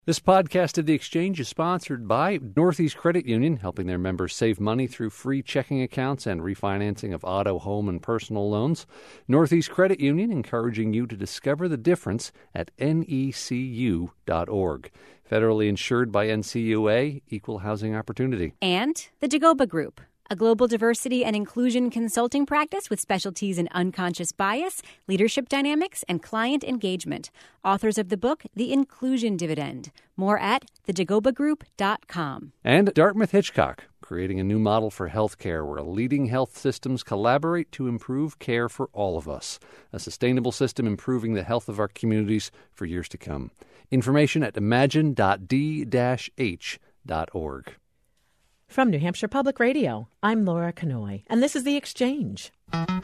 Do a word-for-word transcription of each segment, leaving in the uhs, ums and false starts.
This podcast of The Exchange is sponsored by Northeast Credit Union, helping their members save money through free checking accounts and refinancing of auto, home, and personal loans. Northeast Credit Union encouraging you to discover the difference at N E C U dot org. Federally insured by N C U A, Equal Housing Opportunity. And the Dagoba Group, a global diversity and inclusion consulting practice with specialties in unconscious bias, leadership dynamics, and client engagement. Authors of the book, The Inclusion Dividend. More at the dagoba group dot com. And Dartmouth Hitchcock, creating a new model for healthcare where leading health systems collaborate to improve care for all of us. A sustainable system improving the health of our communities for years to come. Information at imagine dot d dash h dot org. From New Hampshire Public Radio, I'm Laura Kanoy, and this is The Exchange.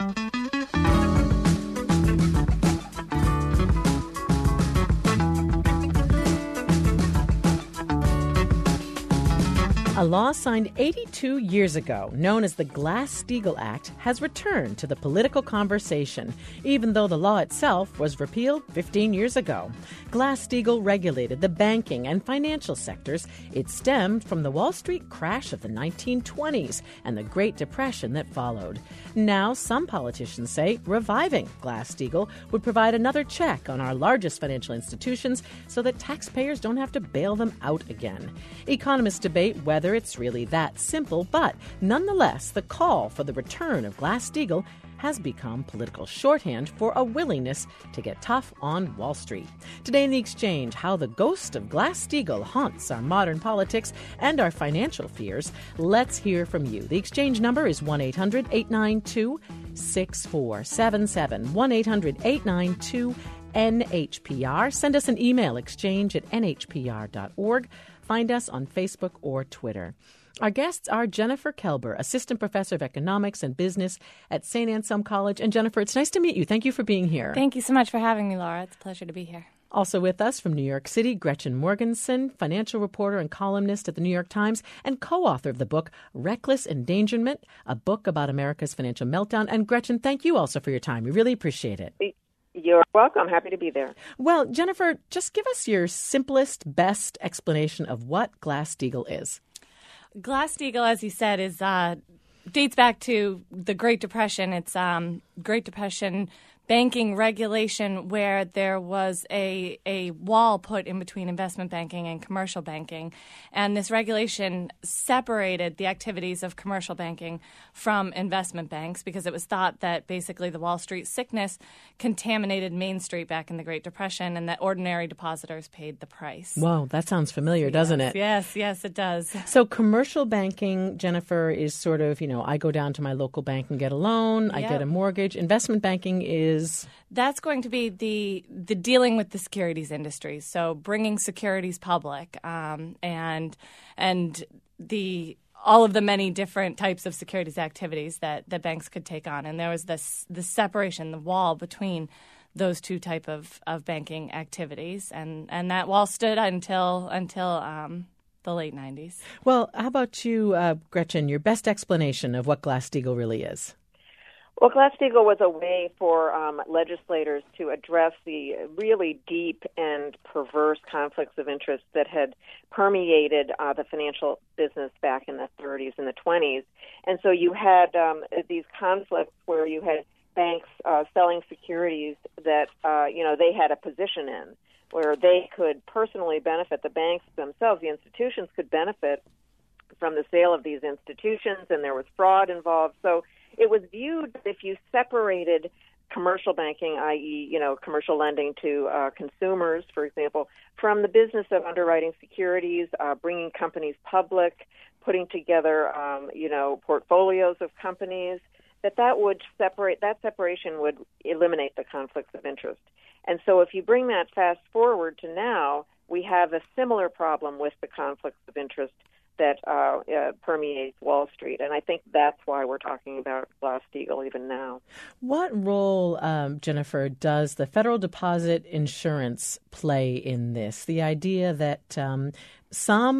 A law signed eighty-two years ago, known as the Glass-Steagall Act, has returned to the political conversation, even though the law itself was repealed fifteen years ago. Glass-Steagall regulated the banking and financial sectors. It stemmed from the Wall Street crash of the nineteen twenties and the Great Depression that followed. Now, some politicians say reviving Glass-Steagall would provide another check on our largest financial institutions so that taxpayers don't have to bail them out again. Economists debate whether it's really that simple, but nonetheless, the call for the return of Glass-Steagall has become political shorthand for a willingness to get tough on Wall Street. Today in The Exchange, how the ghost of Glass-Steagall haunts our modern politics and our financial fears. Let's hear from you. The Exchange number is one eight hundred eight nine two six four seven seven, one eight hundred eight nine two N H P R. Send us an email, exchange at N H P R dot org. Find us on Facebook or Twitter. Our guests are Jennifer Kelber, Assistant Professor of Economics and Business at Saint Anselm College. And Jennifer, it's nice to meet you. Thank you for being here. Thank you so much for having me, Laura. It's a pleasure to be here. Also with us from New York City, Gretchen Morgenson, financial reporter and columnist at the New York Times and co-author of the book Reckless Endangerment, a book about America's financial meltdown. And Gretchen, thank you also for your time. We really appreciate it. You're welcome. Happy to be there. Well, Jennifer, just give us your simplest, best explanation of what Glass-Steagall is. Glass-Steagall, as you said, is uh, dates back to the Great Depression. It's um, Great Depression banking regulation where there was a a wall put in between investment banking and commercial banking. And this regulation separated the activities of commercial banking from investment banks because it was thought that basically the Wall Street sickness contaminated Main Street back in the Great Depression and that ordinary depositors paid the price. Whoa, that sounds familiar, yes, doesn't it? Yes, yes, it does. So commercial banking, Jennifer, is sort of, you know, I go down to my local bank and get a loan, I yep. get a mortgage. Investment banking is... That's going to be the the dealing with the securities industry, so bringing securities public, um, and and the all of the many different types of securities activities that, that banks could take on. And there was this the separation, the wall between those two type of, of banking activities, and, and that wall stood until until um, the late nineties. Well, how about you, uh, Gretchen? Your best explanation of what Glass-Steagall really is. Well, Glass-Steagall was a way for um, legislators to address the really deep and perverse conflicts of interest that had permeated uh, the financial business back in the thirties and the twenties. And so you had um, these conflicts where you had banks uh, selling securities that, uh, you know, they had a position in, where they could personally benefit. The banks themselves, the institutions, could benefit from the sale of these institutions, and there was fraud involved. So it was viewed that if you separated commercial banking, that is, you know, commercial lending to uh, consumers, for example, from the business of underwriting securities, uh, bringing companies public, putting together, um, you know, portfolios of companies, that that would separate, that separation would eliminate the conflicts of interest. And so if you bring that fast forward to now, we have a similar problem with the conflicts of interest that uh, uh, permeates Wall Street. And I think that's why we're talking about Glass-Steagall even now. What role, um, Jennifer, does the federal deposit insurance play in this? The idea that um, some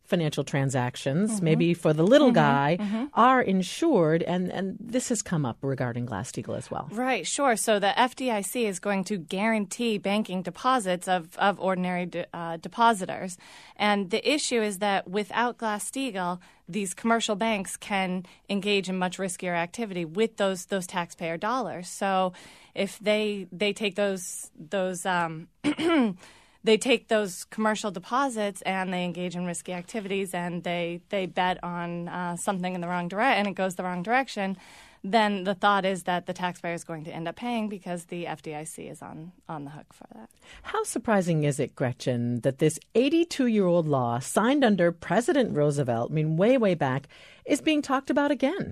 financial transactions, Mm-hmm. maybe for the little Mm-hmm. guy, Mm-hmm. are insured, and, and this has come up regarding Glass-Steagall as well. Right, sure. So the F D I C is going to guarantee banking deposits of, of ordinary de, uh, depositors. And the issue is that without Glass-Steagall, these commercial banks can engage in much riskier activity with those those taxpayer dollars. So if they they take those those um, they take those commercial deposits and they engage in risky activities and they they bet on uh, something in the wrong direction and it goes the wrong direction, then the thought is that the taxpayer is going to end up paying because the F D I C is on, on the hook for that. How surprising is it, Gretchen, that this eighty-two-year-old law signed under President Roosevelt, I mean, way, way back, is being talked about again?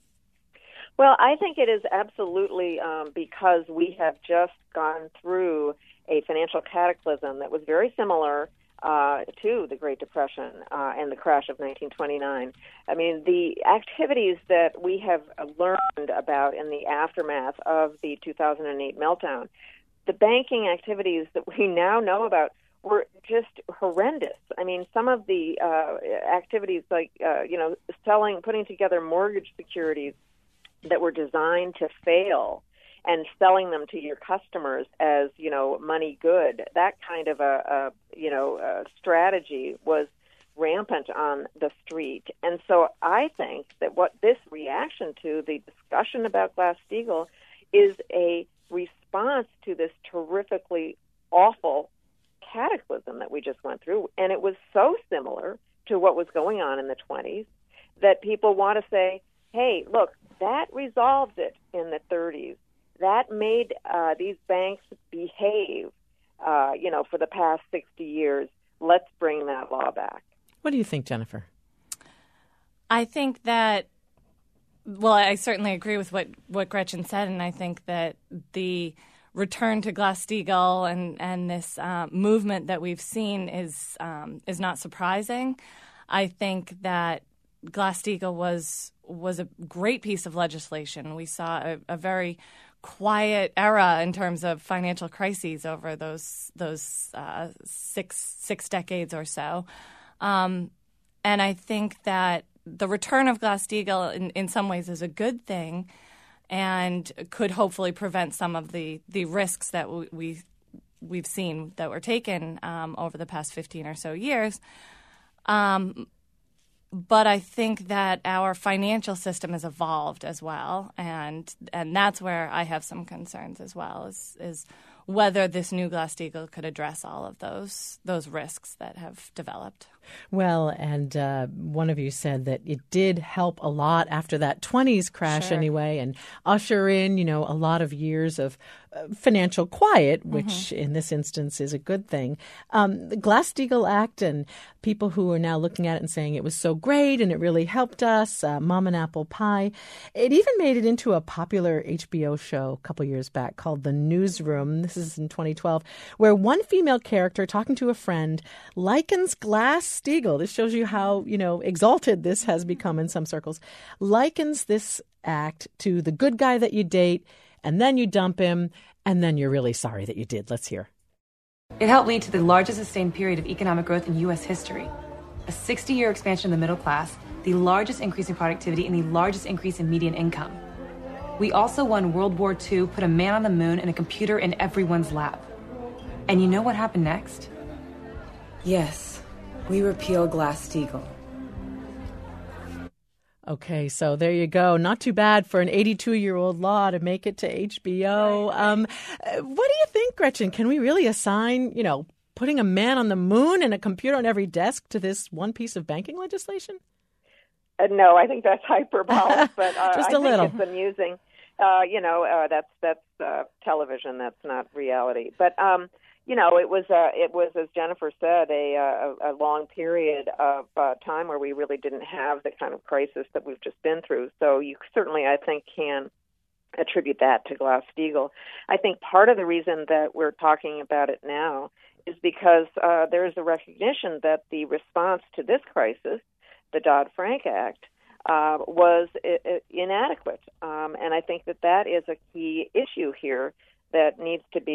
Well, I think it is absolutely um, because we have just gone through a financial cataclysm that was very similar Uh, to the Great Depression uh, and the crash of nineteen twenty-nine. I mean, the activities that we have learned about in the aftermath of the two thousand eight meltdown, the banking activities that we now know about were just horrendous. I mean, some of the uh, activities like, uh, you know, selling, putting together mortgage securities that were designed to fail and selling them to your customers as, you know, money good, that kind of a, a you know, a strategy was rampant on the street. And so I think that what this reaction to the discussion about Glass-Steagall is a response to this terrifically awful cataclysm that we just went through. And it was so similar to what was going on in the twenties that people want to say, hey, look, that resolved it in the thirties. That made uh, these banks behave, uh, you know, for the past sixty years. Let's bring that law back. What do you think, Jennifer? I think that, well, I certainly agree with what, what Gretchen said, and I think that the return to Glass-Steagall and, and this uh, movement that we've seen is um, is not surprising. I think that Glass-Steagall was was a great piece of legislation. We saw a, a very quiet era in terms of financial crises over those those uh, six six decades or so, um, and I think that the return of Glass-Steagall in, in some ways is a good thing, and could hopefully prevent some of the, the risks that we, we we've seen that were taken um, over the past fifteen or so years. Um, But I think that our financial system has evolved as well, and and that's where I have some concerns as well, is is whether this new Glass-Steagall could address all of those those risks that have developed. Well, and uh, one of you said that it did help a lot after that twenties crash Sure. anyway, and usher in, you know, a lot of years of uh, financial quiet, which mm-hmm. in this instance is a good thing. Um, the Glass-Steagall Act, and people who are now looking at it and saying it was so great and it really helped us, uh, Mom and Apple Pie. It even made it into a popular H B O show a couple years back called The Newsroom. This is in twenty twelve, where one female character talking to a friend likens Glass-Steagall, this shows you how, you know, exalted this has become in some circles, likens this act to the good guy that you date, and then you dump him, and then you're really sorry that you did. Let's hear. It helped lead to the largest sustained period of economic growth in U S history. A sixty-year expansion of the middle class, the largest increase in productivity, and the largest increase in median income. We also won World War Two, put a man on the moon, and a computer in everyone's lap. And you know what happened next? Yes, we repeal Glass-Steagall. Okay, so there you go. Not too bad for an eighty-two-year-old law to make it to H B O. Um, what do you think, Gretchen? Can we really assign, you know, putting a man on the moon and a computer on every desk to this one piece of banking legislation? Uh, no, I think that's hyperbolic, but uh, Just I a little. think it's amusing. Uh, you know, uh, that's that's uh, television. That's not reality. But um, you know, it was uh, it was, as Jennifer said, a a, a long period of uh, time where we really didn't have the kind of crisis that we've just been through. So you certainly, I think, can attribute that to Glass-Steagall. I think part of the reason that we're talking about it now is because uh, there is a recognition that the response to this crisis, the Dodd-Frank Act, uh, was I- I inadequate. Um, and I think that that is a key issue here that needs to be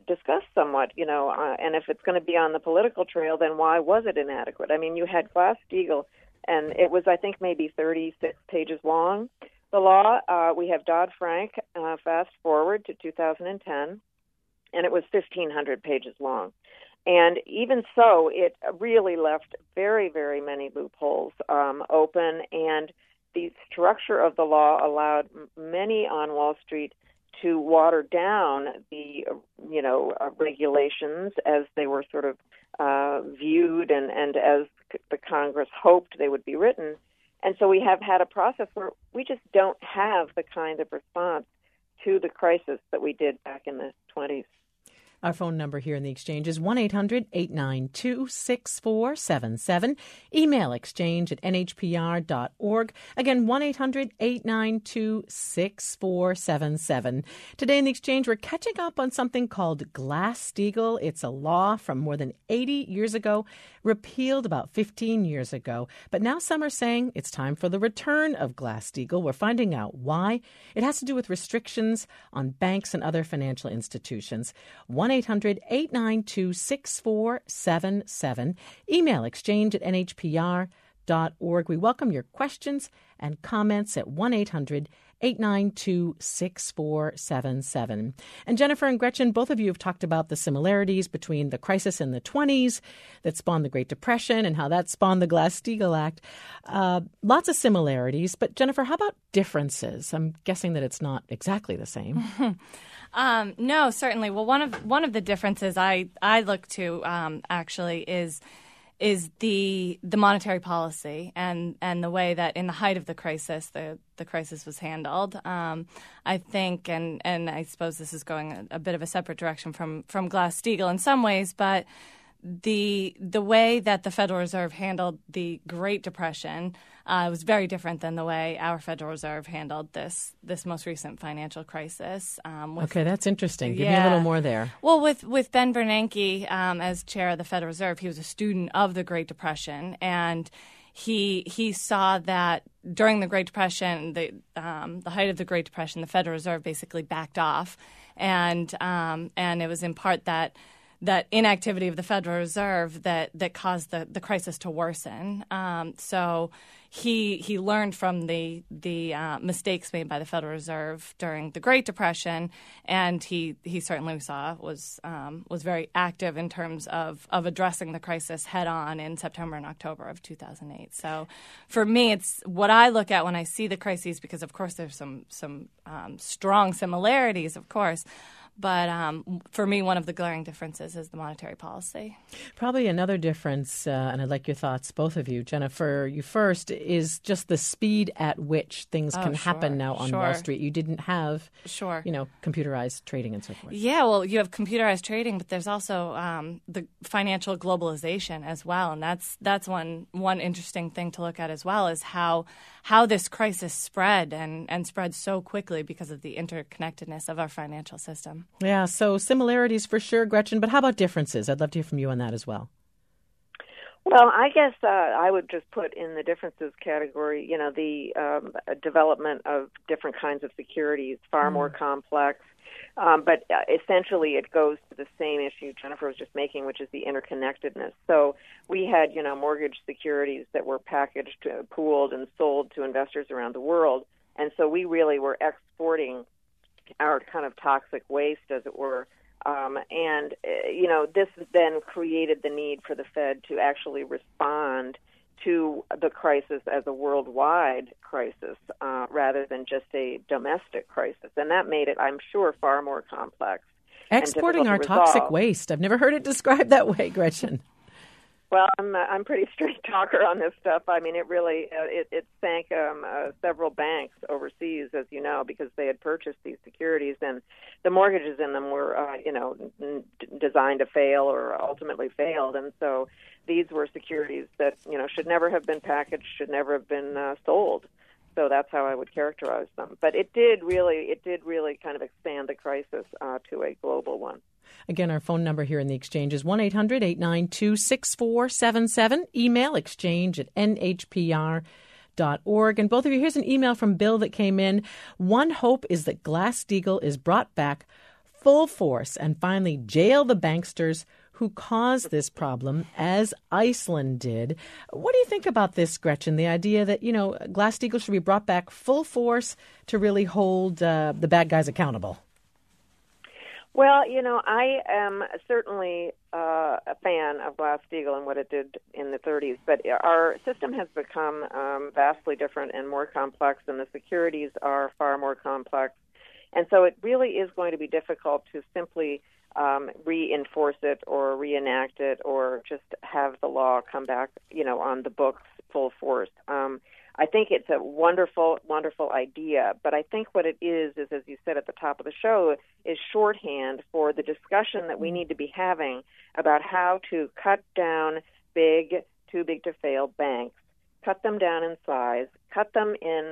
discussed somewhat, you know, uh, and if it's going to be on the political trail, then why was it inadequate? I mean, you had Glass-Steagall, and it was, I think, maybe thirty-six pages long. The law, uh, we have Dodd-Frank, uh, fast forward to two thousand ten, and it was fifteen hundred pages long. And even so, it really left very, very many loopholes um, open, and the structure of the law allowed many on Wall Street to water down the, you know, uh, regulations as they were sort of uh, viewed and, and as the Congress hoped they would be written. And so we have had a process where we just don't have the kind of response to the crisis that we did back in the twenties. Our phone number here in the Exchange is one eight hundred eight nine two six four seven seven. Email exchange at n h p r dot org. Again, one eight hundred eight nine two six four seven seven. Today in the Exchange, we're catching up on something called Glass-Steagall. It's a law from more than eighty years ago, repealed about fifteen years ago. But now some are saying it's time for the return of Glass-Steagall. We're finding out why. It has to do with restrictions on banks and other financial institutions. one eight hundred eight nine two six four seven seven. Email exchange at n h p r dot org. We welcome your questions and comments at one eight hundred eight nine two six four seven seven. And Jennifer and Gretchen, both of you have talked about the similarities between the crisis in the twenties that spawned the Great Depression and how that spawned the Glass-Steagall Act. Uh, lots of similarities, but Jennifer, how about differences? I'm guessing that it's not exactly the same. Um, no, certainly. Well, one of one of the differences I, I look to um, actually is is the the monetary policy and, and the way that in the height of the crisis the, the crisis was handled. Um, I think, and, and I suppose this is going a, a bit of a separate direction from from Glass-Steagall in some ways, but the the way that the Federal Reserve handled the Great Depression uh, was very different than the way our Federal Reserve handled this this most recent financial crisis. Um, with, okay, that's interesting. Give yeah. me a little more there. Well, with, with Ben Bernanke um, as chair of the Federal Reserve, he was a student of the Great Depression, and he he saw that during the Great Depression, the um, the height of the Great Depression, the Federal Reserve basically backed off, and um, and it was in part that. that inactivity of the Federal Reserve that, that caused the, the crisis to worsen. Um, so he he learned from the the uh, mistakes made by the Federal Reserve during the Great Depression, and he he certainly we saw was um, was very active in terms of, of addressing the crisis head on in September and October of two thousand eight. So for me, it's what I look at when I see the crises, because of course there's some some um, strong similarities, of course. But um, for me, one of the glaring differences is the monetary policy. Probably another difference, uh, and I'd like your thoughts, both of you. Jennifer, you first, is just the speed at which things oh, can sure, happen now on sure. Wall Street. You didn't have, sure. you know, computerized trading and so forth. Yeah, well, you have computerized trading, but there's also um, the financial globalization as well, and that's that's one one interesting thing to look at as well, is how how this crisis spread and, and spread so quickly because of the interconnectedness of our financial system. Yeah, so similarities for sure, Gretchen, but how about differences? I'd love to hear from you on that as well. Well, I guess uh, I would just put in the differences category, you know, the um, development of different kinds of securities, far mm. more complex. Um, but uh, essentially it goes to the same issue Jennifer was just making, which is the interconnectedness. So we had, you know, mortgage securities that were packaged, uh, pooled, and sold to investors around the world. And so we really were exporting our kind of toxic waste, as it were. Um, and, uh, you know, this then created the need for the Fed to actually respond to the crisis as a worldwide crisis uh, rather than just a domestic crisis. And that made it, I'm sure, far more complex. Exporting our toxic waste. I've never heard it described that way, Gretchen. Well, I'm uh, I'm pretty straight talker on this stuff. I mean, it really uh, it, it sank um, uh, several banks overseas, as you know, because they had purchased these securities, and the mortgages in them were, uh, you know, n- designed to fail or ultimately failed, and so these were securities that, you know, should never have been packaged, should never have been uh, sold. So that's how I would characterize them. But it did really, it did really kind of expand the crisis uh, to a global one. Again, our phone number here in the Exchange is one eight hundred eight nine two six four seven seven. Email exchange at n h p r dot org. And both of you, here's an email from Bill that came in. One hope is that Glass-Steagall is brought back full force and finally jail the banksters who caused this problem, as Iceland did. What do you think about this, Gretchen, the idea that, you know, Glass-Steagall should be brought back full force to really hold uh, the bad guys accountable? Well, you know, I am certainly uh, a fan of Glass-Steagall and what it did in the thirties, but our system has become um, vastly different and more complex, and the securities are far more complex. And so it really is going to be difficult to simply um, reinforce it or reenact it or just have the law come back, you know, on the books full force. Um, I think it's a wonderful, wonderful idea, but I think what it is, is, as you said at the top of the show, is shorthand for the discussion that we need to be having about how to cut down big, too big to fail banks, cut them down in size, cut them in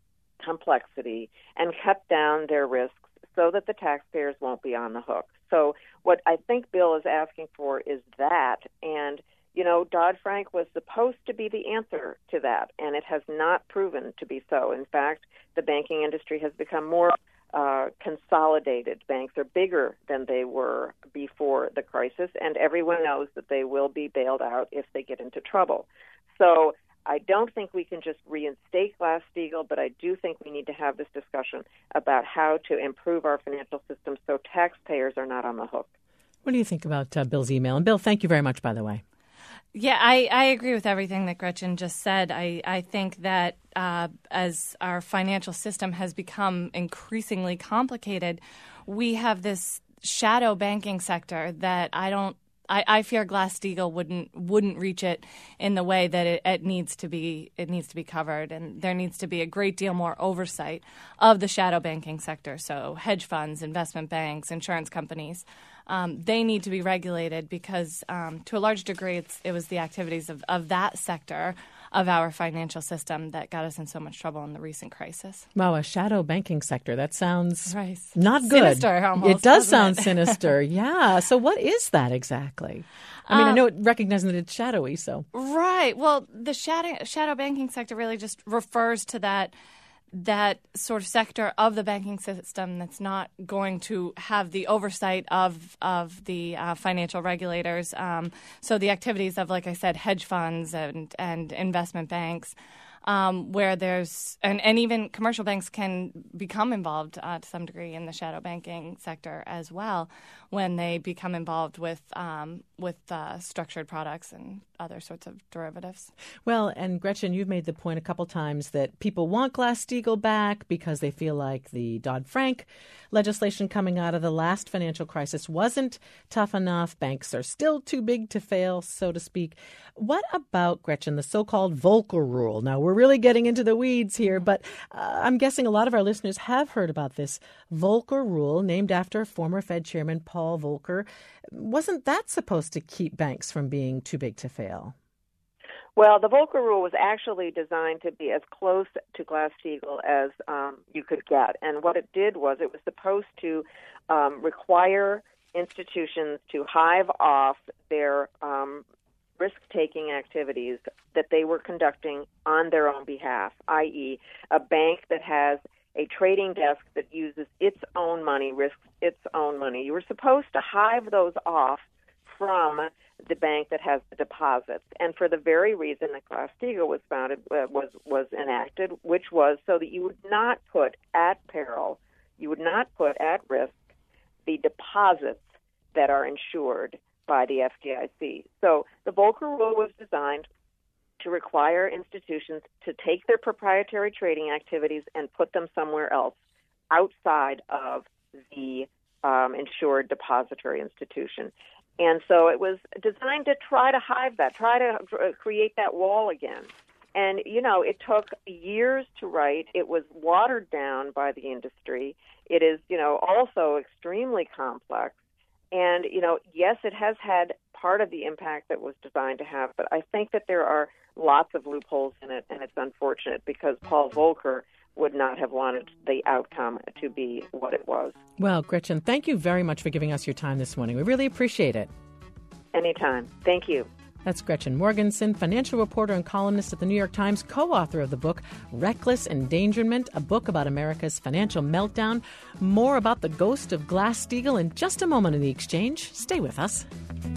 complexity, and cut down their risks so that the taxpayers won't be on the hook. So what I think Bill is asking for is that, and you know, Dodd-Frank was supposed to be the answer to that, and it has not proven to be so. In fact, the banking industry has become more uh, consolidated. Banks are bigger than they were before the crisis, and everyone knows that they will be bailed out if they get into trouble. So I don't think we can just reinstate Glass-Steagall, but I do think we need to have this discussion about how to improve our financial system so taxpayers are not on the hook. What do you think about uh, Bill's email? And Bill, thank you very much, by the way. Yeah, I, I agree with everything that Gretchen just said. I, I think that uh, as our financial system has become increasingly complicated, we have this shadow banking sector that I don't I, I fear Glass-Steagall wouldn't wouldn't reach it in the way that it, it needs to be it needs to be covered, and there needs to be a great deal more oversight of the shadow banking sector. So hedge funds, investment banks, insurance companies, um, they need to be regulated because um, to a large degree it's, it was the activities of, of that sector of our financial system that got us in so much trouble in the recent crisis. Wow, a shadow banking sector. That sounds right. not good. Sinister almost. It does sound it? sinister, yeah. So what is that exactly? I mean, um, I know, it, recognizing that it's shadowy, so. Right. Well, the shadow, shadow banking sector really just refers to that that sort of sector of the banking system that's not going to have the oversight of of the uh, financial regulators. Um, so the activities of, like I said, hedge funds and, and investment banks, um, where there's and, and even commercial banks can become involved uh, to some degree in the shadow banking sector as well when they become involved with um, with uh, structured products and other sorts of derivatives. Well, and Gretchen, you've made the point a couple times that people want Glass-Steagall back because they feel like the Dodd-Frank legislation coming out of the last financial crisis wasn't tough enough. Banks are still too big to fail, so to speak. What about, Gretchen, the so-called Volcker Rule? Now, we're really getting into the weeds here, but uh, I'm guessing a lot of our listeners have heard about this Volcker Rule, named after former Fed Chairman Paul Volcker. Wasn't that supposed to keep banks from being too big to fail? Well, the Volcker Rule was actually designed to be as close to Glass-Steagall as um, you could get. And what it did was it was supposed to um, require institutions to hive off their um, risk-taking activities that they were conducting on their own behalf, that is a bank that has a trading desk that uses its own money, risks its own money. You were supposed to hive those off from the bank that has the deposits, and for the very reason that Glass-Steagall was founded, uh, was was enacted, which was so that you would not put at peril, you would not put at risk the deposits that are insured by the F D I C. So the Volcker Rule was designed to require institutions to take their proprietary trading activities and put them somewhere else outside of the um, insured depository institution. And so it was designed to try to hive that, try to create that wall again. And, you know, it took years to write. It was watered down by the industry. It is, you know, also extremely complex. And, you know, yes, it has had part of the impact that was designed to have, but I think that there are lots of loopholes in it, and it's unfortunate because Paul Volcker would not have wanted the outcome to be what it was. Well, Gretchen, thank you very much for giving us your time this morning. We really appreciate it. Anytime. Thank you. That's Gretchen Morgenson, financial reporter and columnist at the New York Times, co-author of the book Reckless Endangerment, a book about America's financial meltdown. More about the ghost of Glass-Steagall in just a moment in The Exchange. Stay with us.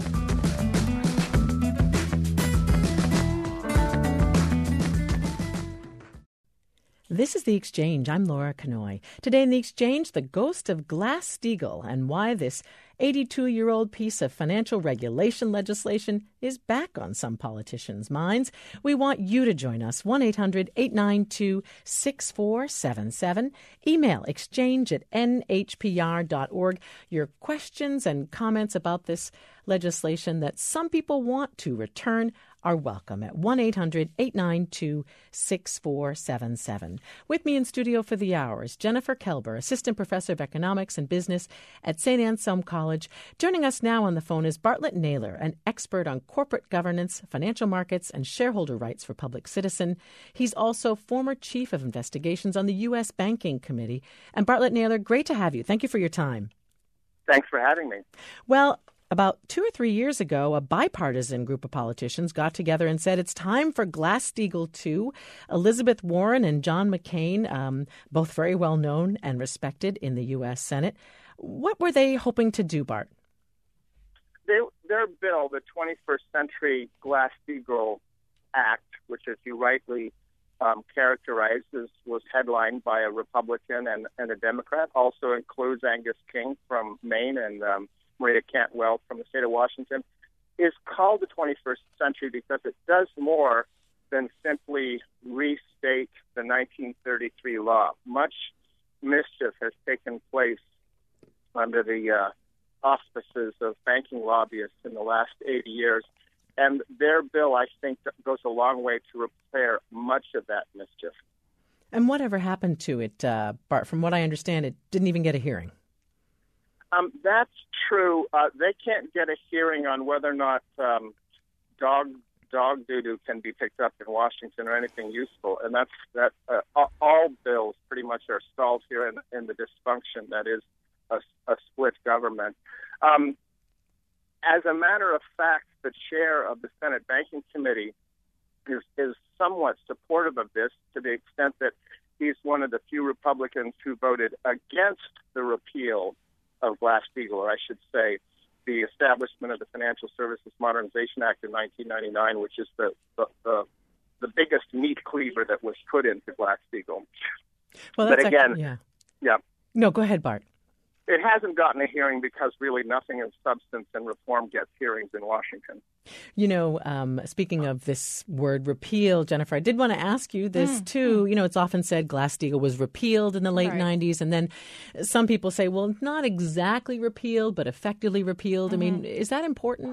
This is The Exchange. I'm Laura Kanoy. Today in The Exchange, the ghost of Glass-Steagall and why this eighty-two-year-old piece of financial regulation legislation is back on some politicians' minds. We want you to join us. one eight hundred eight nine two six four seven seven. Email exchange at n h p r dot org. Your questions and comments about this legislation that some people want to return are welcome at one eight hundred eight nine two six four seven seven. With me in studio for the hour is Jennifer Kelber, Assistant Professor of Economics and Business at Saint Anselm College. Joining us now on the phone is Bartlett Naylor, an expert on corporate governance, financial markets, and shareholder rights for Public Citizen. He's also former Chief of Investigations on the U S Banking Committee. And Bartlett Naylor, great to have you. Thank you for your time. Thanks for having me. Well, about two or three years ago, a bipartisan group of politicians got together and said it's time for Glass-Steagall two. Elizabeth Warren and John McCain, um, both very well known and respected in the U S Senate. What were they hoping to do, Bart? They, their bill, the twenty-first Century Glass-Steagall Act, which, as you rightly um, characterizes, was headlined by a Republican and, and a Democrat, also includes Angus King from Maine and um, Maria Cantwell from the state of Washington, is called the twenty-first century because it does more than simply restate the nineteen thirty-three law. Much mischief has taken place under the uh, auspices of banking lobbyists in the last eighty years. And their bill, I think, goes a long way to repair much of that mischief. And whatever happened to it, uh, Bart? From what I understand, it didn't even get a hearing. Um, that's true. Uh, they can't get a hearing on whether or not um, dog dog doo-doo can be picked up in Washington or anything useful. And that's that. Uh, all, all bills pretty much are stalled here in, in the dysfunction that is a, a split government. Um, as a matter of fact, the chair of the Senate Banking Committee is, is somewhat supportive of this to the extent that he's one of the few Republicans who voted against the repeal of Glass-Steagall, or I should say the establishment of the Financial Services Modernization Act in nineteen ninety-nine, which is the, the, the, the biggest meat cleaver that was put into Glass-Steagall. Well, that's but again, actually, yeah. yeah. No, go ahead, Bart. It hasn't gotten a hearing because really nothing in substance and reform gets hearings in Washington. You know, um, speaking of this word repeal, Jennifer, I did want to ask you this, mm. too. You know, it's often said Glass-Steagall was repealed in the late right. nineties. And then some people say, well, not exactly repealed, but effectively repealed. Mm-hmm. I mean, is that important?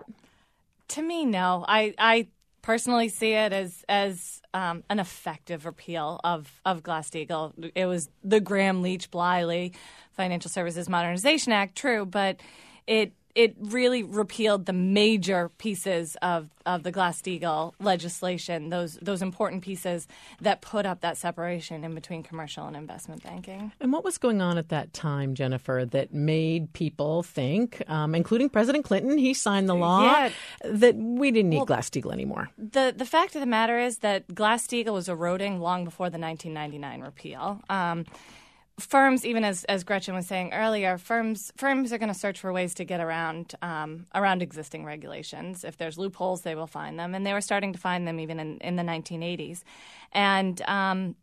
To me, no. I, I personally see it as as um, an effective repeal of, of Glass-Steagall. It was the Gramm-Leach-Bliley Financial Services Modernization Act, true, but it it really repealed the major pieces of, of the Glass-Steagall legislation, those those important pieces that put up that separation in between commercial and investment banking. And what was going on at that time, Jennifer, that made people think, um, including President Clinton, he signed the law, yeah. that we didn't need well, Glass-Steagall anymore? The, the fact of the matter is that Glass-Steagall was eroding long before the nineteen ninety-nine repeal. Um, Firms, even as, as Gretchen was saying earlier, firms firms are going to search for ways to get around um, around existing regulations. If there's loopholes, they will find them, and they were starting to find them even in, in the nineteen eighties. And um,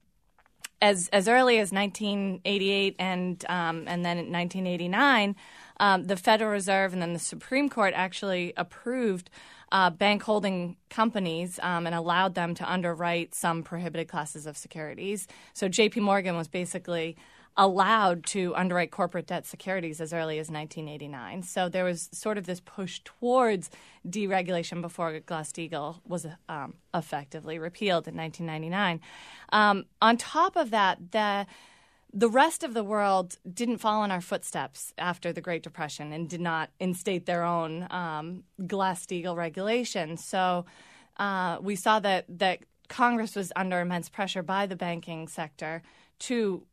as as early as nineteen eighty-eight and um, and then in nineteen eighty-nine, um, the Federal Reserve and then the Supreme Court actually approved Uh, bank holding companies um, and allowed them to underwrite some prohibited classes of securities. So J P Morgan was basically allowed to underwrite corporate debt securities as early as nineteen eighty-nine. So there was sort of this push towards deregulation before Glass-Steagall was um, effectively repealed in nineteen ninety-nine. Um, on top of that, the The rest of the world didn't follow in our footsteps after the Great Depression and did not instate their own um, Glass-Steagall regulations. So uh, we saw that, that Congress was under immense pressure by the banking sector to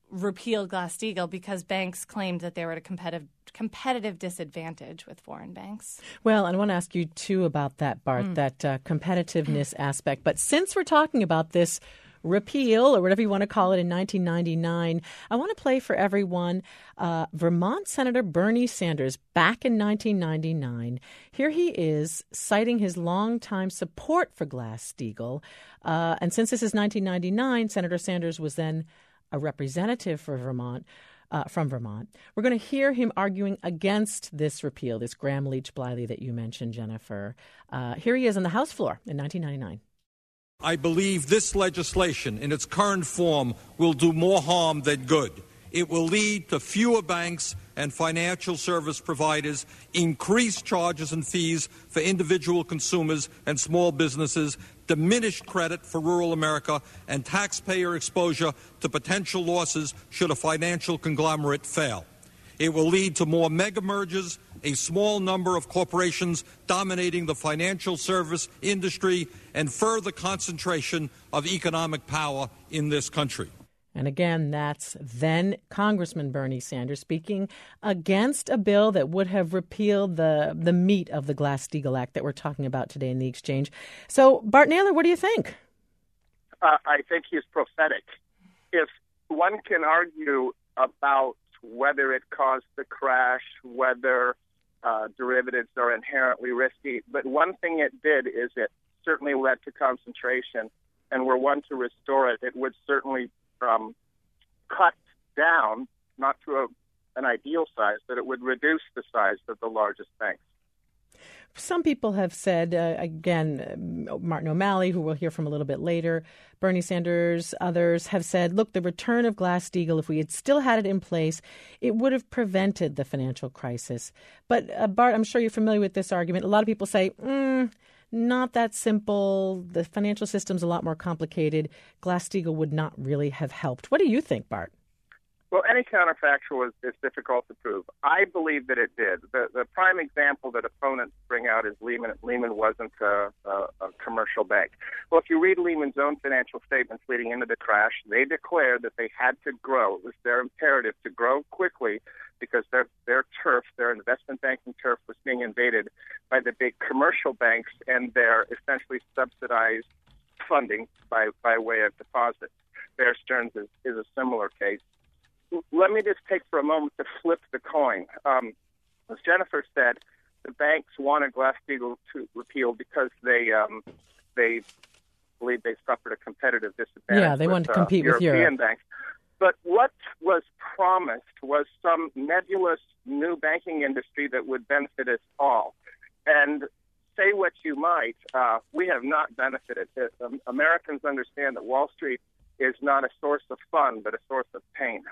repeal Glass-Steagall because banks claimed that they were at a competitive competitive disadvantage with foreign banks. Well, and I want to ask you, too, about that, Bart, mm. that uh, competitiveness aspect. But since we're talking about this repeal, or whatever you want to call it, in nineteen ninety-nine, I want to play for everyone uh, Vermont Senator Bernie Sanders back in nineteen ninety-nine. Here he is citing his longtime support for Glass-Steagall. Uh, and since this is nineteen ninety-nine, Senator Sanders was then a representative for Vermont. Uh, from Vermont. We're going to hear him arguing against this repeal, this Graham Leach Bliley that you mentioned, Jennifer. Uh, here he is on the House floor in nineteen ninety-nine. I believe this legislation in its current form will do more harm than good. It will lead to fewer banks and financial service providers, increased charges and fees for individual consumers and small businesses, diminished credit for rural America, and taxpayer exposure to potential losses should a financial conglomerate fail. It will lead to more mega mergers, a small number of corporations dominating the financial service industry, and further concentration of economic power in this country. And again, that's then Congressman Bernie Sanders speaking against a bill that would have repealed the, the meat of the Glass-Steagall Act that we're talking about today in the exchange. So, Bart Naylor, what do you think? Uh, I think he's prophetic. If one can argue about whether it caused the crash, whether uh, derivatives are inherently risky, but one thing it did is it certainly led to concentration, and were one to restore it, it would certainly Um, cut down, not to a, an ideal size, but it would reduce the size of the largest banks. Some people have said, uh, again, Martin O'Malley, who we'll hear from a little bit later, Bernie Sanders, others have said, look, the return of Glass-Steagall, if we had still had it in place, it would have prevented the financial crisis. But, uh, Bart, I'm sure you're familiar with this argument. A lot of people say, mm, not that simple. The financial system's a lot more complicated. Glass-Steagall would not really have helped. What do you think, Bart? Well, any counterfactual is, is difficult to prove. I believe that it did. The, the prime example that opponents bring out is Lehman. Lehman wasn't a, a, a commercial bank. Well, if you read Lehman's own financial statements leading into the crash, they declared that they had to grow. It was their imperative to grow quickly because their, their turf, their investment banking turf, was being invaded by the big commercial banks and their essentially subsidized funding by, by way of deposits. Bear Stearns is, is a similar case. Let me just take for a moment to flip the coin. Um, as Jennifer said, the banks wanted Glass-Steagall to repeal because they um, they believe they suffered a competitive disadvantage. Yeah, they with, wanted to compete uh, with European Europe. banks. But what was promised was some nebulous new banking industry that would benefit us all. And say what you might, uh, we have not benefited. Um, Americans understand that Wall Street is not a source of fun, but a source of pain.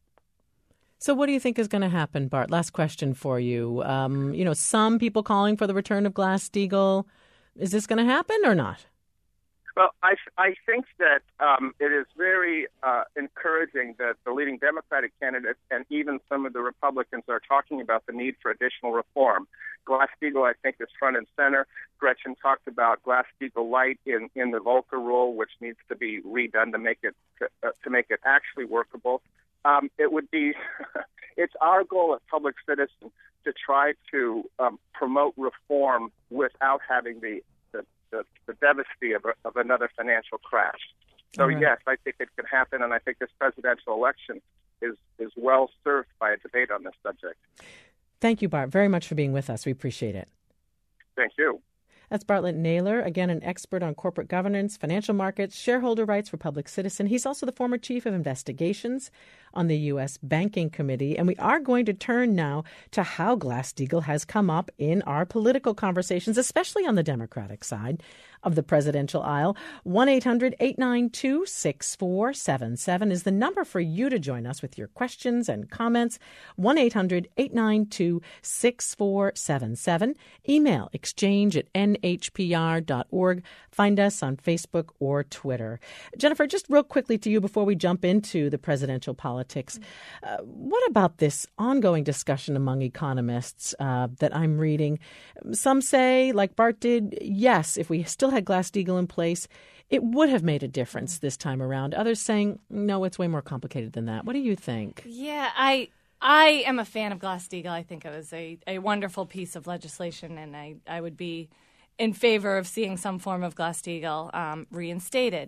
So what do you think is going to happen, Bart? Last question for you. Um, you know, some people calling for the return of Glass-Steagall. Is this going to happen or not? Well, I, I think that um, it is very uh, encouraging that the leading Democratic candidates and even some of the Republicans are talking about the need for additional reform. Glass-Steagall, I think, is front and center. Gretchen talked about Glass-Steagall Light in, in the Volcker rule, which needs to be redone to make it to, uh, to make it actually workable. Um, it would be, it's our goal as public citizens to try to um, promote reform without having the the, the, the devastation of, of another financial crash. So right. Yes, I think it could happen, and I think this presidential election is is well served by a debate on this subject. Thank you, Bart, very much for being with us. We appreciate it. Thank you. That's Bartlett Naylor, again, an expert on corporate governance, financial markets, shareholder rights for public citizen. He's also the former chief of investigations on the U S Banking Committee. And we are going to turn now to how Glass-Steagall has come up in our political conversations, especially on the Democratic side of the presidential aisle. one eight hundred eight nine two six four seven seven is the number for you to join us with your questions and comments. one eight hundred eight nine two six four seven seven. Email exchange at n h p r dot org. Find us on Facebook or Twitter. Jennifer, just real quickly to you before we jump into the presidential politics. Uh, what about this ongoing discussion among economists uh, that I'm reading? Some say, like Bart did, yes, if we still had Glass-Steagall in place, it would have made a difference this time around. Others saying, no, it's way more complicated than that. What do you think? Yeah, I I am a fan of Glass-Steagall. I think it was a, a wonderful piece of legislation, and I, I would be in favor of seeing some form of Glass-Steagall um, reinstated.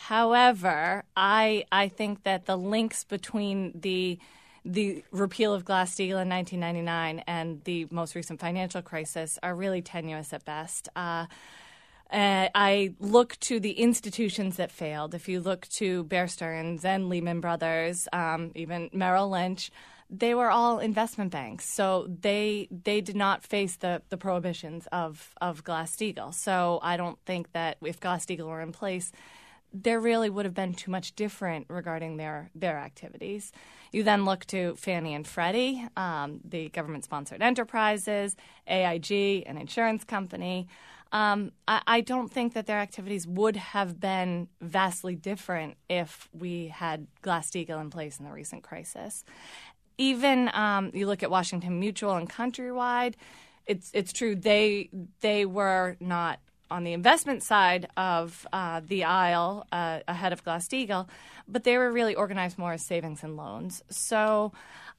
However, I I think that the links between the the repeal of Glass-Steagall in nineteen ninety-nine and the most recent financial crisis are really tenuous at best. Uh, uh, I look to the institutions that failed. If you look to Bear Stearns and Lehman Brothers, um, even Merrill Lynch, they were all investment banks. So they they did not face the, the prohibitions of, of Glass-Steagall. So I don't think that if Glass-Steagall were in place, there really would have been too much different regarding their their activities. You then look to Fannie and Freddie, um, the government-sponsored enterprises, A I G, an insurance company. Um, I, I don't think that their activities would have been vastly different if we had Glass-Steagall in place in the recent crisis. Even um, you look at Washington Mutual and Countrywide, it's it's true they they were not on the investment side of uh, the aisle uh, ahead of Glass-Steagall, but they were really organized more as savings and loans. So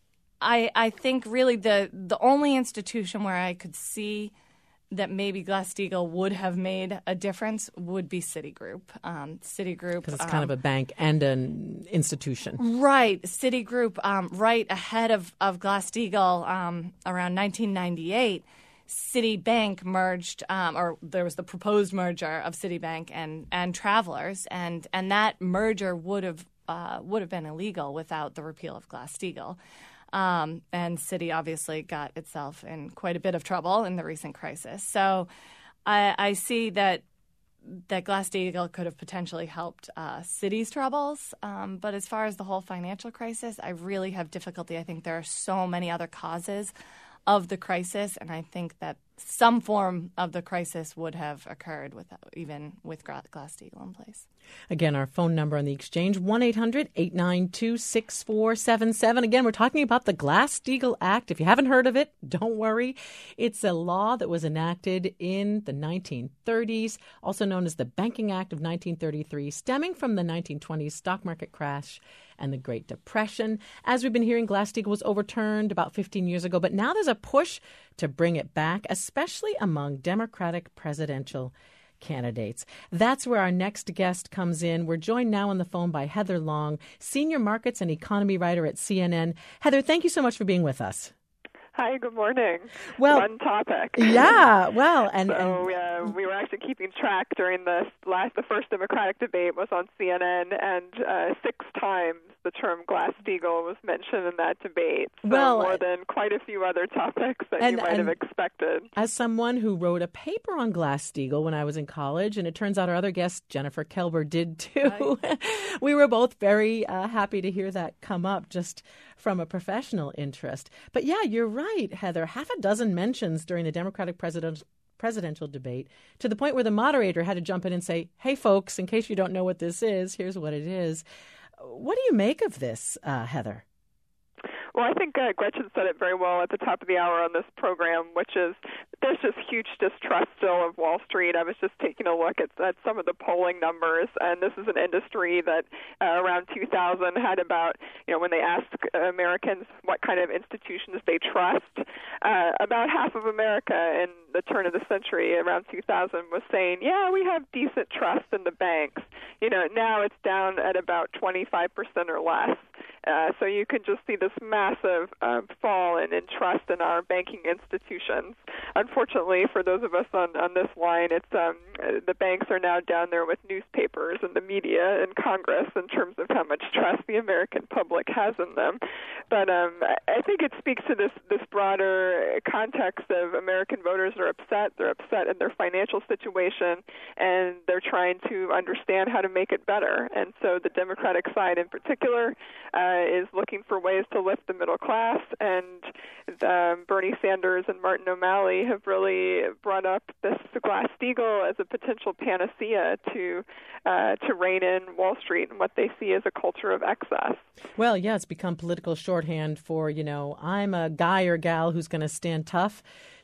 I, I think really the the only institution where I could see that maybe Glass-Steagall would have made a difference would be Citigroup. Um, Citigroup. Because it's um, kind of a bank and an institution. Right. Citigroup, um, right ahead of, of Glass-Steagall um, around nineteen ninety-eight, Citibank merged, um, or there was the proposed merger of Citibank and, and Travelers, and, and that merger would have uh, would have been illegal without the repeal of Glass-Steagall. Um, and Citi obviously got itself in quite a bit of trouble in the recent crisis. So I, I see that that Glass-Steagall could have potentially helped uh, Citi's troubles. Um, but as far as the whole financial crisis, I really have difficulty. I think there are so many other causes of the crisis, and I think that some form of the crisis would have occurred without, even with Glass-Steagall in place. Again, our phone number on the exchange, one eight hundred eight nine two six four seven seven. Again, we're talking about the Glass-Steagall Act. If you haven't heard of it, don't worry. It's a law that was enacted in the nineteen thirties, also known as the Banking Act of nineteen thirty-three, stemming from the nineteen twenties stock market crash and the Great Depression. As we've been hearing, Glass-Steagall was overturned about fifteen years ago, but now there's a push to bring it back, especially among Democratic presidential candidates. That's where our next guest comes in. We're joined now on the phone by Heather Long, senior markets and economy writer at C N N. Heather, thank you so much for being with us. Hi, good morning. Well, fun topic. Yeah, well, and, so and uh, we were actually keeping track during the last, the first Democratic debate was on C N N, and uh, six times the term Glass-Steagall was mentioned in that debate. So well, more than quite a few other topics that and, you might and have expected. As someone who wrote a paper on Glass-Steagall when I was in college, and it turns out our other guest, Jennifer Kelber, did too. Right. We were both very uh, happy to hear that come up just from a professional interest. But yeah, you're right, Heather. Half a dozen mentions during the Democratic presidential presidential debate, to the point where the moderator had to jump in and say, hey, folks, in case you don't know what this is, here's what it is. What do you make of this, uh, Heather? Well, I think uh, Gretchen said it very well at the top of the hour on this program, which is there's just huge distrust still of Wall Street. I was just taking a look at, at some of the polling numbers, and this is an industry that uh, around two thousand had about, you know, when they asked Americans what kind of institutions they trust, uh, about half of America in the turn of the century, around two thousand, was saying, yeah, we have decent trust in the banks. You know, now it's down at about twenty-five percent or less. Uh, so you can just see this massive uh, fall in, in trust in our banking institutions. Unfortunately, for those of us on, on this line, it's um, the banks are now down there with newspapers and the media and Congress in terms of how much trust the American public has in them. But um, I think it speaks to this, this broader context of American voters are upset. They're upset in their financial situation, and they're trying to understand how to make it better. And so the Democratic side in particular uh, is looking for ways to lift the middle class, and um, Bernie Sanders and Martin O'Malley have really brought up this Glass-Steagall as a potential panacea to uh, to rein in Wall Street and what they see as a culture of excess. Well, yeah, it's become political shorthand for, you know, I'm a guy or gal who's going to stand tough